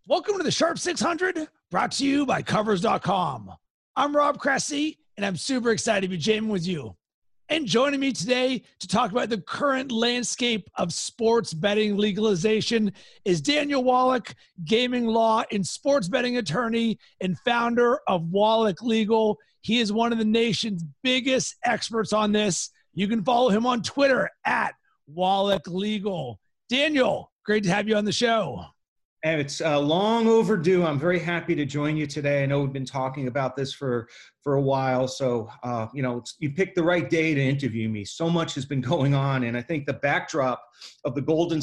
Welcome to the Sharp 600, brought to you by Covers.com. I'm Rob Cressy, and I'm super excited to be jamming with you. And joining me today to talk about the current landscape of sports betting legalization is Daniel Wallach, gaming law and sports betting attorney and founder of Wallach Legal. He is one of the nation's biggest experts on this. You can follow him on Twitter at Wallach Legal. Daniel, great to have you on the show. And it's long overdue. I'm very happy to join you today. I know we've been talking about this for a while. So, you picked the right day to interview me. So much has been going on. And I think the backdrop of the Golden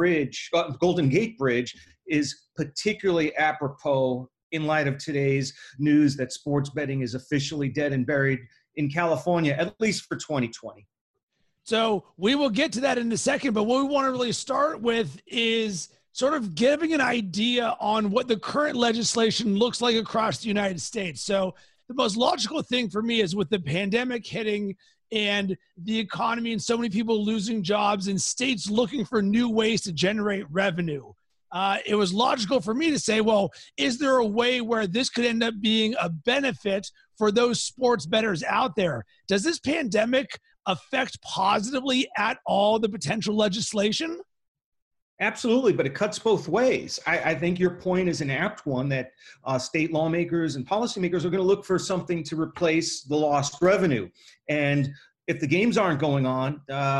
Gate Bridge is particularly apropos in light of today's news that sports betting is officially dead and buried in California, at least for 2020. So we will get to that in a second. But what we want to really start with is sort of giving an idea on what the current legislation looks like across the United States. So the most logical thing for me is with the pandemic hitting and the economy and so many people losing jobs and states looking for new ways to generate revenue. It was logical for me to say, well, is there a way where this could end up being a benefit for those sports bettors out there? Does this pandemic affect positively at all the potential legislation? Absolutely, but it cuts both ways. I think your point is an apt one that state lawmakers and policymakers are going to look for something to replace the lost revenue. And if the games aren't going on,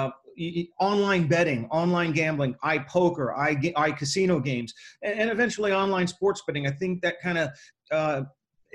online betting, online gambling, iPoker, iCasino games, and eventually online sports betting, I think that kind of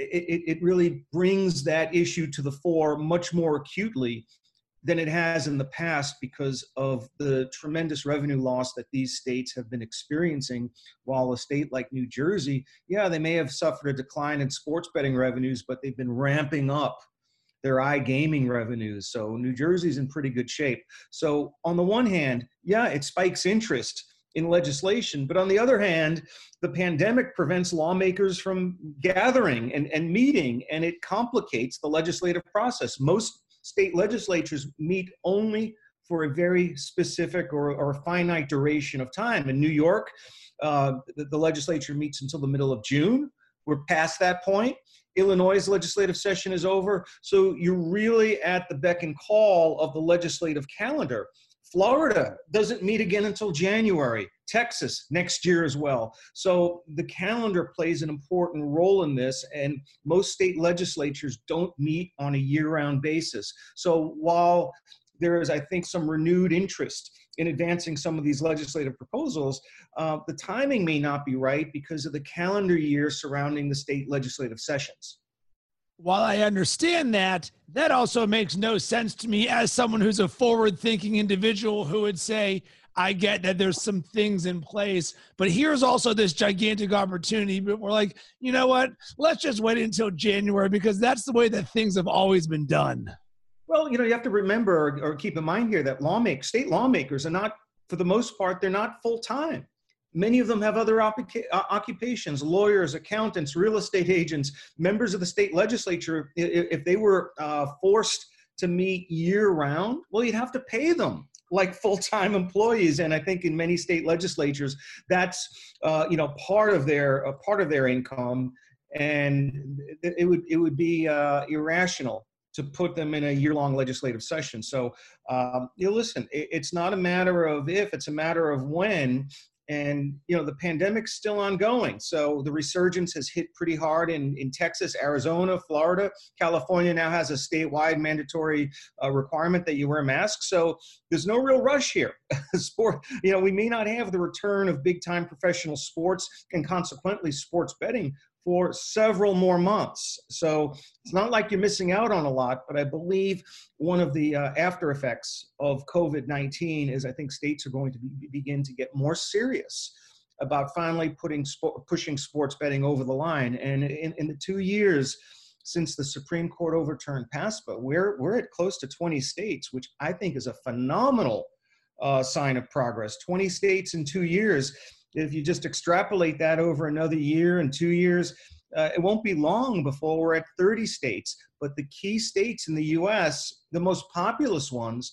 it really brings that issue to the fore much more acutely than it has in the past because of the tremendous revenue loss that these states have been experiencing. While a state like New Jersey, they may have suffered a decline in sports betting revenues, but they've been ramping up their iGaming revenues. So New Jersey's in pretty good shape. So on the one hand, it spikes interest in legislation, but on the other hand, the pandemic prevents lawmakers from gathering and meeting, and it complicates the legislative process. Most state legislatures meet only for a very specific or finite duration of time. In New York, the legislature meets until the middle of June. We're past that point. Illinois' legislative session is over. So you're really at the beck and call of the legislative calendar. Florida doesn't meet again until January. Texas next year as well. So the calendar plays an important role in this, and most state legislatures don't meet on a year-round basis. So while there is, I think, some renewed interest in advancing some of these legislative proposals, the timing may not be right because of the calendar year surrounding the state legislative sessions. While I understand that, that also makes no sense to me as someone who's a forward-thinking individual who would say, I get that there's some things in place, but here's also this gigantic opportunity. But we're like, you know what? Let's just wait until January because that's the way that things have always been done. Well, you have to remember or keep in mind here that state lawmakers are not, for the most part, they're not full-time. Many of them have other occupations, lawyers, accountants, real estate agents, members of the state legislature. If they were forced to meet year-round, well, you'd have to pay them like full-time employees. And I think in many state legislatures, that's part of their income, and it would be irrational to put them in a year-long legislative session. So listen, it's not a matter of if, it's a matter of when. And, the pandemic's still ongoing. So the resurgence has hit pretty hard in Texas, Arizona, Florida. California now has a statewide mandatory requirement that you wear masks. So there's no real rush here. We may not have the return of big-time professional sports and consequently sports betting for several more months. So it's not like you're missing out on a lot, but I believe one of the after effects of COVID-19 is I think states are going to begin to get more serious about finally pushing sports betting over the line. And in the 2 years since the Supreme Court overturned PASPA, we're at close to 20 states, which I think is a phenomenal sign of progress. 20 states in 2 years. If you just extrapolate that over another year and 2 years, it won't be long before we're at 30 states. But the key states in the U.S., the most populous ones,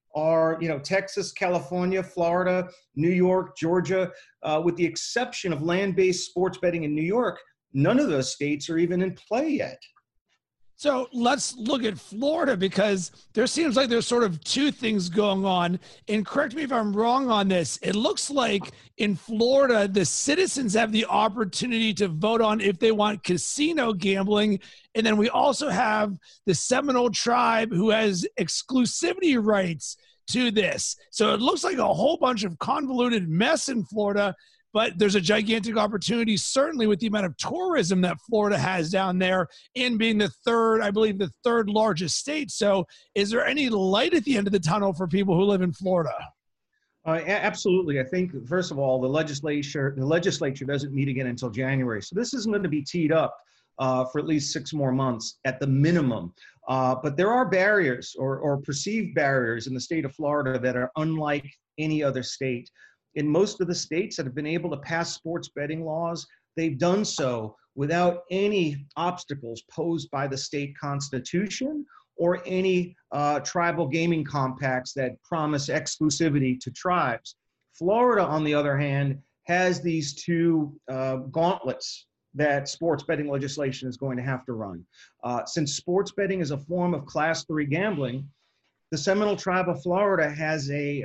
are, Texas, California, Florida, New York, Georgia. With the exception of land-based sports betting in New York, none of those states are even in play yet. So let's look at Florida, because there seems like there's sort of two things going on. And correct me if I'm wrong on this. It looks like in Florida, the citizens have the opportunity to vote on if they want casino gambling. And then we also have the Seminole tribe who has exclusivity rights to this. So it looks like a whole bunch of convoluted mess in Florida. But there's a gigantic opportunity, certainly with the amount of tourism that Florida has down there, and being the third largest state. So is there any light at the end of the tunnel for people who live in Florida? Absolutely. I think, first of all, the legislature doesn't meet again until January. So this isn't going to be teed up for at least 6 more months at the minimum. But there are barriers or perceived barriers in the state of Florida that are unlike any other state. In most of the states that have been able to pass sports betting laws, they've done so without any obstacles posed by the state constitution or any tribal gaming compacts that promise exclusivity to tribes. Florida, on the other hand, has these two gauntlets that sports betting legislation is going to have to run. Since sports betting is a form of Class 3 gambling, the Seminole Tribe of Florida has a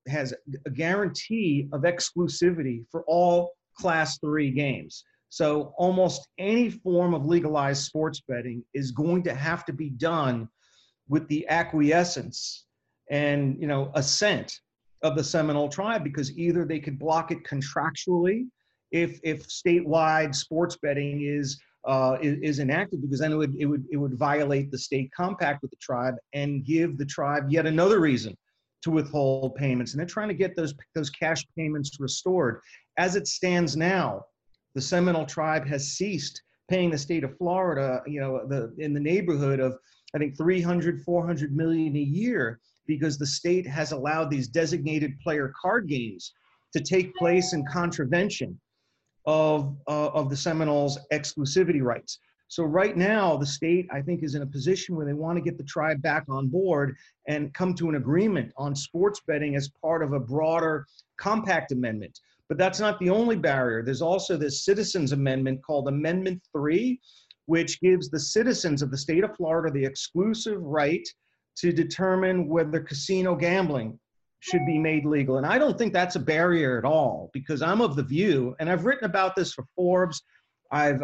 guarantee of exclusivity for all Class 3 games. So almost any form of legalized sports betting is going to have to be done with the acquiescence and assent of the Seminole Tribe, because either they could block it contractually if statewide sports betting is enacted, because then it would violate the state compact with the tribe and give the tribe yet another reason to withhold payments. And they're trying to get those cash payments restored. As it stands now, the Seminole Tribe has ceased paying the state of Florida, in the neighborhood of, I think, $300-400 million a year, because the state has allowed these designated player card games to take place in contravention of the Seminoles' exclusivity rights. So right now, the state, I think, is in a position where they want to get the tribe back on board and come to an agreement on sports betting as part of a broader compact amendment. But that's not the only barrier. There's also this citizens amendment called Amendment 3, which gives the citizens of the state of Florida the exclusive right to determine whether casino gambling should be made legal. And I don't think that's a barrier at all, because I'm of the view, and I've written about this for Forbes, I've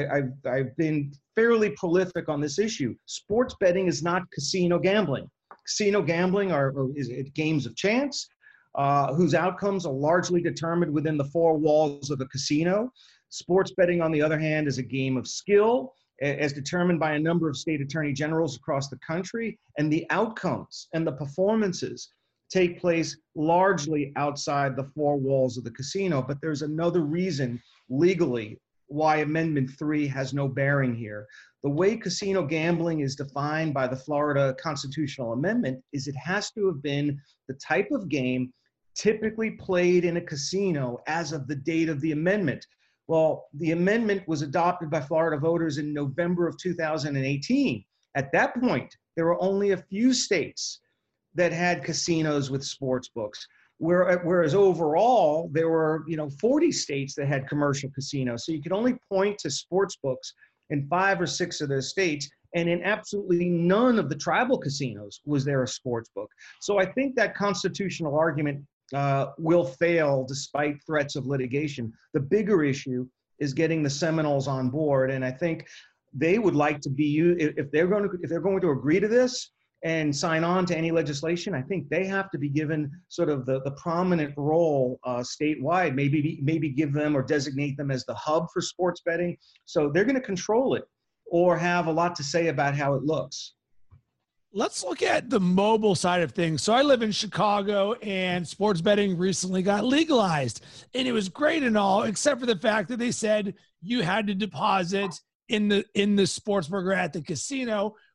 been fairly prolific on this issue. Sports betting is not casino gambling. Casino gambling is games of chance, whose outcomes are largely determined within the 4 walls of a casino. Sports betting, on the other hand, is a game of skill, as determined by a number of state attorney generals across the country, and the outcomes and the performances take place largely outside the 4 walls of the casino. But there's another reason legally why Amendment 3 has no bearing here. The way casino gambling is defined by the Florida Constitutional Amendment is it has to have been the type of game typically played in a casino as of the date of the amendment. Well, the amendment was adopted by Florida voters in November of 2018. At that point, there were only a few states that had casinos with sports books, whereas overall there were 40 states that had commercial casinos. So you could only point to sports books in 5 or 6 of those states, and in absolutely none of the tribal casinos was there a sports book. So I think that constitutional argument will fail despite threats of litigation. The bigger issue is getting the Seminoles on board, and I think they would like to be, if they're going to agree to this and sign on to any legislation, I think they have to be given sort of the prominent role statewide, maybe give them or designate them as the hub for sports betting. So they're going to control it or have a lot to say about how it looks. Let's look at the mobile side of things. So I live in Chicago, and sports betting recently got legalized, and it was great and all, except for the fact that they said you had to deposit in the sports book or at the casino,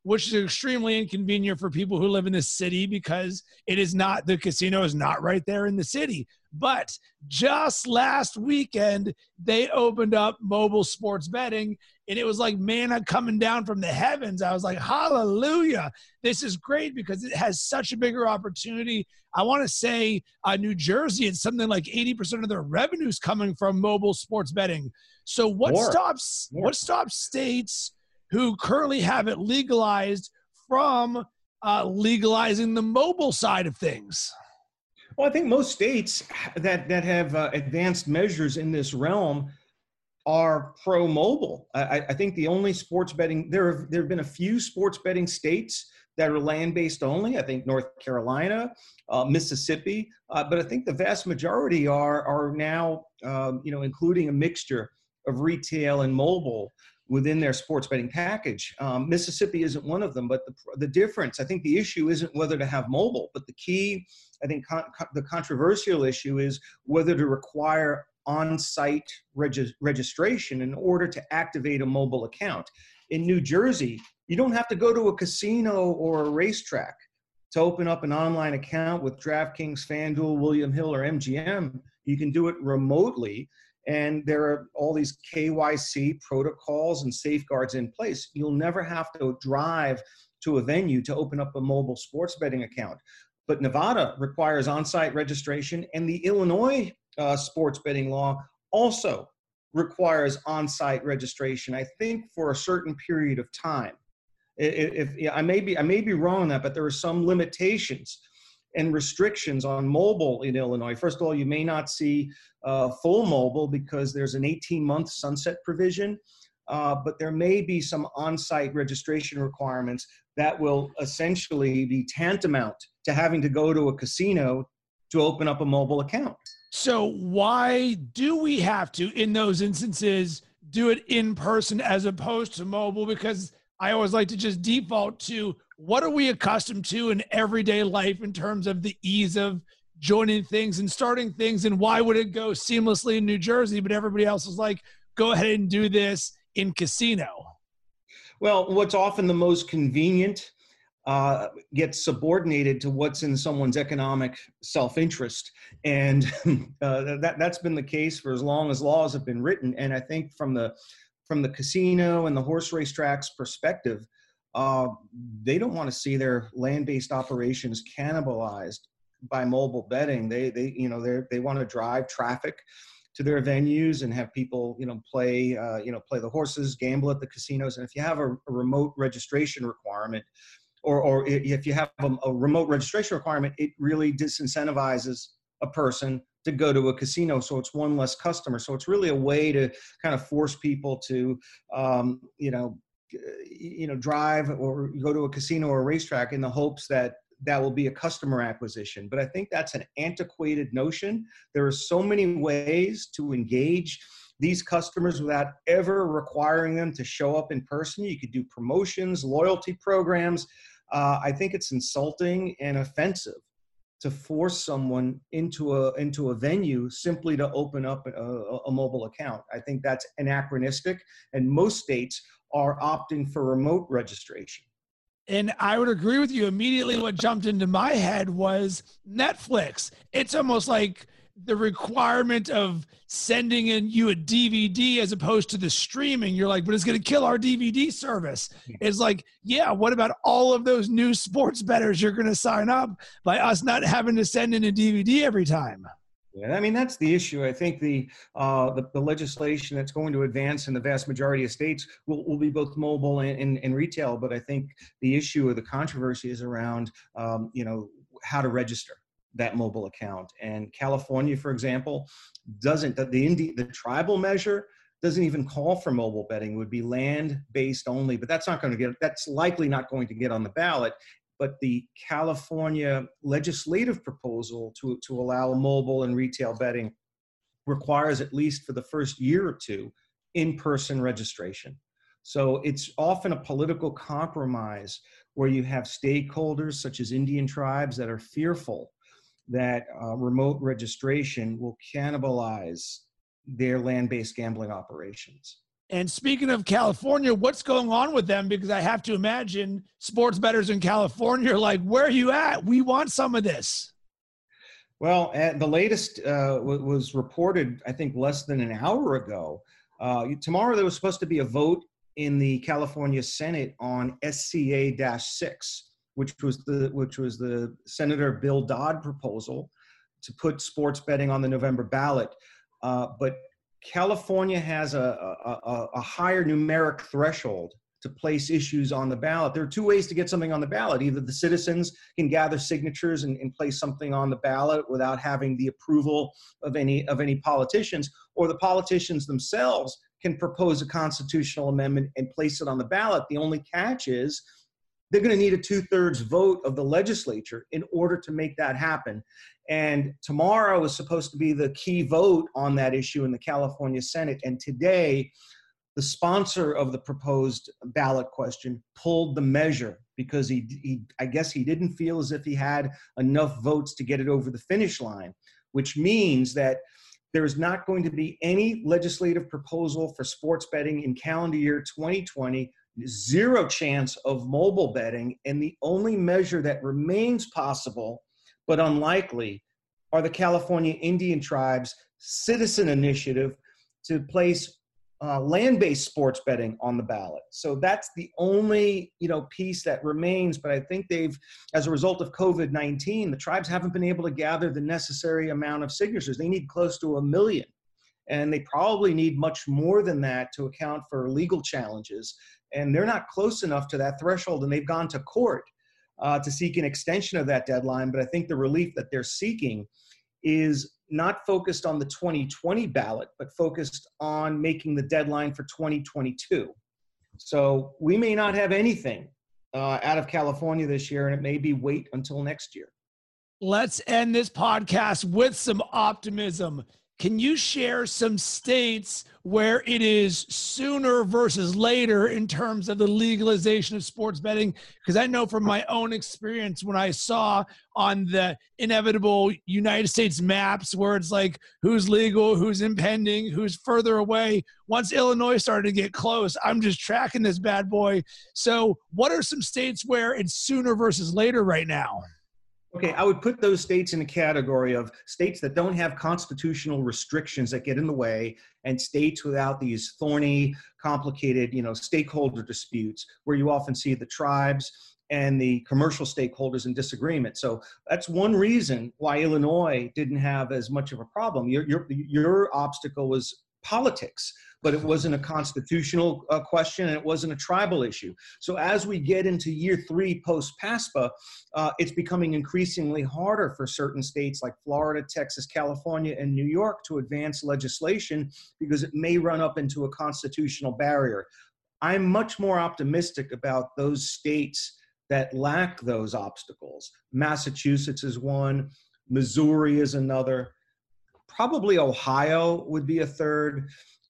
which is extremely inconvenient for people who live in the city because the casino is not right there in the city. But just last weekend, they opened up mobile sports betting, and it was like manna coming down from the heavens. I was like, hallelujah. This is great because it has such a bigger opportunity. I want to say New Jersey, it's something like 80% of their revenues coming from mobile sports betting. So what stops states who currently have it legalized from legalizing the mobile side of things? Well, I think most states that have advanced measures in this realm are pro-mobile. I think the only sports betting, there have been a few sports betting states that are land-based only. I think North Carolina, Mississippi, but I think the vast majority are now, including a mixture of retail and mobile within their sports betting package. Mississippi isn't one of them, but the difference, I think the issue isn't whether to have mobile, but the key, I think the controversial issue is whether to require on-site registration in order to activate a mobile account. In New Jersey, you don't have to go to a casino or a racetrack to open up an online account with DraftKings, FanDuel, William Hill, or MGM. You can do it remotely, and there are all these KYC protocols and safeguards in place. You'll never have to drive to a venue to open up a mobile sports betting account. But Nevada requires on-site registration, and the Illinois sports betting law also requires on-site registration, I think for a certain period of time. I may be wrong on that, but there are some limitations and restrictions on mobile in Illinois. First of all, you may not see full mobile because there's an 18-month sunset provision, but there may be some on-site registration requirements that will essentially be tantamount to having to go to a casino to open up a mobile account. So why do we have to, in those instances, do it in person as opposed to mobile? Because I always like to just default to what are we accustomed to in everyday life in terms of the ease of joining things and starting things, and why would it go seamlessly in New Jersey, but everybody else is like, go ahead and do this in casino? Well, what's often the most convenient gets subordinated to what's in someone's economic self-interest. And that's been the case for as long as laws have been written. And I think from the casino and the horse racetracks perspective, they don't want to see their land-based operations cannibalized by mobile betting. They want to drive traffic to their venues and have people, play the horses, gamble at the casinos. And if you have a remote registration requirement, or if you have a remote registration requirement, it really disincentivizes a person to go to a casino. So it's one less customer. So it's really a way to kind of force people to, drive or go to a casino or a racetrack in the hopes that will be a customer acquisition. But I think that's an antiquated notion. There are so many ways to engage these customers without ever requiring them to show up in person. You could do promotions, loyalty programs. I think it's insulting and offensive to force someone into a venue simply to open up a mobile account. I think that's anachronistic, and most states are opting for remote registration. And I would agree with you. Immediately what jumped into my head was Netflix. It's almost like the requirement of sending in you a DVD as opposed to the streaming. You're like, but it's going to kill our DVD service. It's like, yeah, what about all of those new sports bettors you're going to sign up by us not having to send in a DVD every time? Yeah, I mean, that's the issue. I think the legislation that's going to advance in the vast majority of states will be both mobile and retail. But I think the issue of the controversy is around, how to register that mobile account. And California, for example, the tribal measure doesn't even call for mobile betting. It would be land-based only, but that's likely not going to get on the ballot. But the California legislative proposal to allow mobile and retail betting requires, at least for the first year or two, in-person registration. So it's often a political compromise where you have stakeholders such as Indian tribes that are fearful that remote registration will cannibalize their land-based gambling operations. And speaking of California, what's going on with them? Because I have to imagine sports bettors in California are like, where are you at? We want some of this. Well, the latest was reported, I think, less than an hour ago. Tomorrow there was supposed to be a vote in the California Senate on SCA-6, which was the Senator Bill Dodd proposal to put sports betting on the November ballot. But California has a higher numeric threshold to place issues on the ballot. There are two ways to get something on the ballot. Either the citizens can gather signatures and place something on the ballot without having the approval of any politicians, or the politicians themselves can propose a constitutional amendment and place it on the ballot. The only catch is they're going to need a 2/3 vote of the legislature in order to make that happen. And tomorrow is supposed to be the key vote on that issue in the California Senate. And today, the sponsor of the proposed ballot question pulled the measure because I guess he didn't feel as if he had enough votes to get it over the finish line, which means that there is not going to be any legislative proposal for sports betting in calendar year 2020, zero chance of mobile betting, and the only measure that remains possible but unlikely are the California Indian Tribes' citizen initiative to place land-based sports betting on the ballot. So that's the only, piece that remains. But I think as a result of COVID-19, the tribes haven't been able to gather the necessary amount of signatures. They need close to 1 million. And they probably need much more than that to account for legal challenges. And they're not close enough to that threshold. And they've gone to court to seek an extension of that deadline. But I think the relief that they're seeking is not focused on the 2020 ballot, but focused on making the deadline for 2022. So we may not have anything out of California this year, and it may be wait until next year. Let's end this podcast with some optimism. Can you share some states where it is sooner versus later in terms of the legalization of sports betting? Because I know from my own experience when I saw on the inevitable United States maps where it's like who's legal, who's impending, who's further away. Once Illinois started to get close, I'm just tracking this bad boy. So what are some states where it's sooner versus later right now? Okay, I would put those states in a category of states that don't have constitutional restrictions that get in the way, and states without these thorny, complicated, stakeholder disputes where you often see the tribes and the commercial stakeholders in disagreement. So that's one reason why Illinois didn't have as much of a problem. Your obstacle was politics, but it wasn't a constitutional question, and it wasn't a tribal issue. So as we get into year 3 post-PASPA, it's becoming increasingly harder for certain states like Florida, Texas, California, and New York to advance legislation because it may run up into a constitutional barrier. I'm much more optimistic about those states that lack those obstacles. Massachusetts is one, Missouri is another. Probably Ohio would be a third.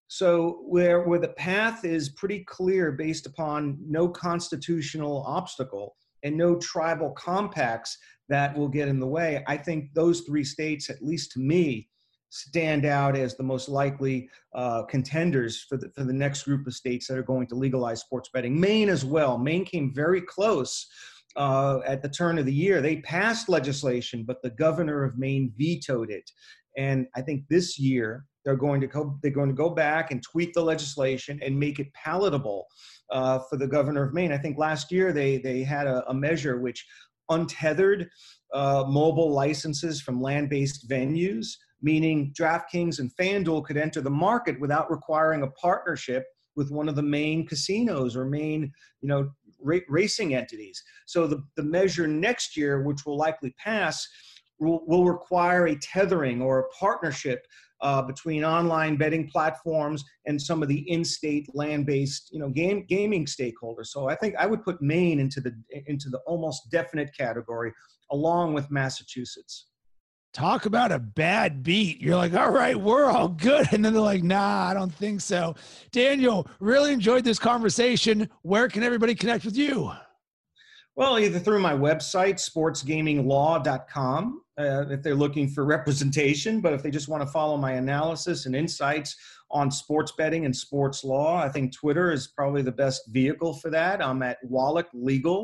So where the path is pretty clear based upon no constitutional obstacle and no tribal compacts that will get in the way, I think those 3 states, at least to me, stand out as the most likely contenders for the next group of states that are going to legalize sports betting. Maine as well. Maine came very close at the turn of the year. They passed legislation, but the governor of Maine vetoed it. And I think this year they're going to go back and tweak the legislation and make it palatable for the governor of Maine. I think last year they had a measure which untethered mobile licenses from land-based venues, meaning DraftKings and FanDuel could enter the market without requiring a partnership with one of the main casinos or main, racing entities. So the measure next year, which will likely pass, will require a tethering or a partnership between online betting platforms and some of the in-state land-based, gaming stakeholders. So I think I would put Maine into the almost definite category, along with Massachusetts. Talk about a bad beat. You're like, all right, we're all good. And then they're like, nah, I don't think so. Daniel, really enjoyed this conversation. Where can everybody connect with you? Well, either through my website, sportsgaminglaw.com, if they're looking for representation, but if they just want to follow my analysis and insights on sports betting and sports law. I think Twitter is probably the best vehicle for that. I'm at Wallach Legal,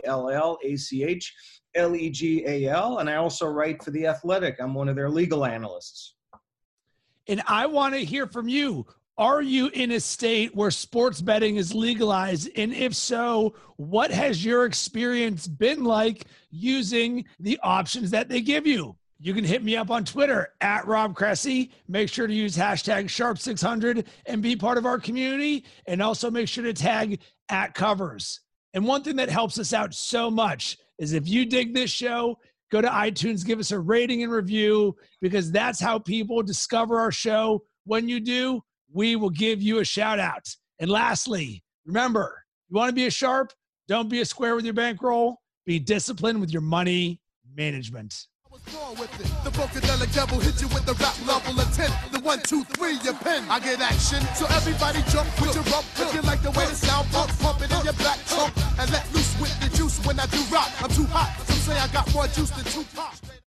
WALLACHLEGAL, and I also write for The Athletic. I'm one of their legal analysts. And I want to hear from you. Are you in a state where sports betting is legalized? And if so, what has your experience been like using the options that they give you? You can hit me up on Twitter at Rob Cressy. Make sure to use hashtag Sharp600 and be part of our community. And also make sure to tag at Covers. And one thing that helps us out so much is if you dig this show, go to iTunes, give us a rating and review, because that's how people discover our show. When you do, we will give you a shout out. And lastly, remember, you want to be a sharp? Don't be a square with your bankroll. Be disciplined with your money management. The Funkadelic Devil hit you with the rap level of 10. The 1, 2, 3, your pen. I get action, so everybody jump with your rump. If you like the way the sound pump it in your back trunk and let loose with the juice when I do rock. I'm too hot. Some say I got more juice than Tupac.